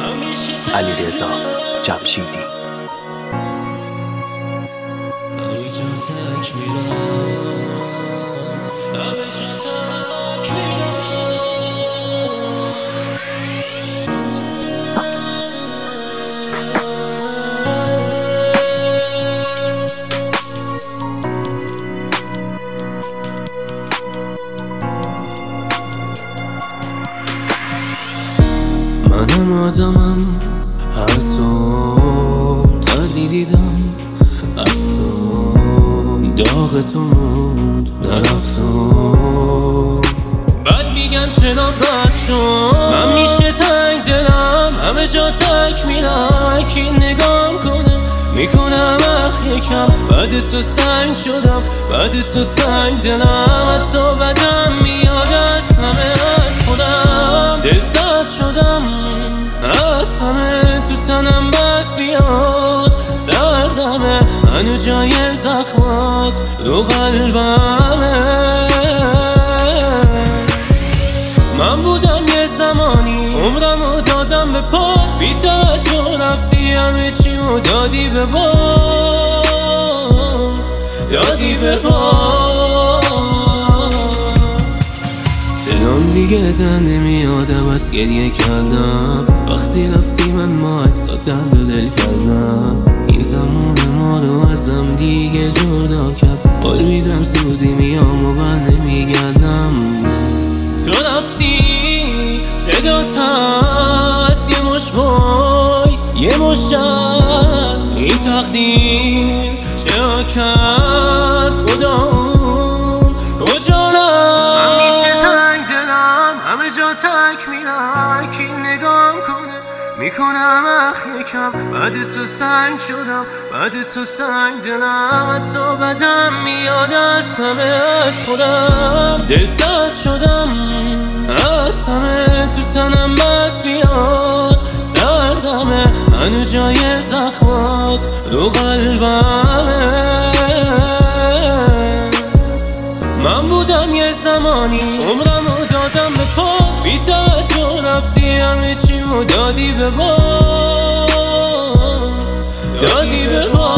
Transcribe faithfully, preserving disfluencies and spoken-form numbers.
علیرضا جمشیدی. منم آدمم، هر صبح تردی دیدم از تو، داغ تو موند نرفتم. بعد میگن چرا بد شد، من میشه تنگ دلم، همه جا تک میرم، کی نگام کنه میکنم اخ یکم. بعد تو سنگ شدم، بعد تو سنگ دلم، حتی بدم میاد از همه از خودم. دل زد شدم از همه، تو تنم بد بیاد سردمه، هنو جای زخمات رو قلبمه. من بودم یه زمانی عمرمو دادم به پا، بی توجه رفتی همه چیمو دادی به باد، دادی به باد. صدام دیگه در نمیادم از گریه کردم، وقتی رفتی من ماکسات درد و دل کردم. این زمان ما رو ازم دیگه جدا کرد، قول میدم زودی میام و بر نمیگردم. تو رفتی صدات هست، یه مش وایس یه مش شد، این تقدیر چه کرد خدا اون کجا رفت. من میشه تنگ دلم، همه جا تک میرم، کی نگام کنه میکنم اخ یکم. بعد تو سنگ شدم، بعد تو سنگ دلم، حتی بدم میاد از همه از خودم. دل زد شدم از همه، تو تنم بد بیاد سردمه، هنو جای زخمات رو قلبمه. من بودم یه زمانی عمرمو دادم به پا، بی توجه رفتی همه چیمو دادی به باد، دادی به باد.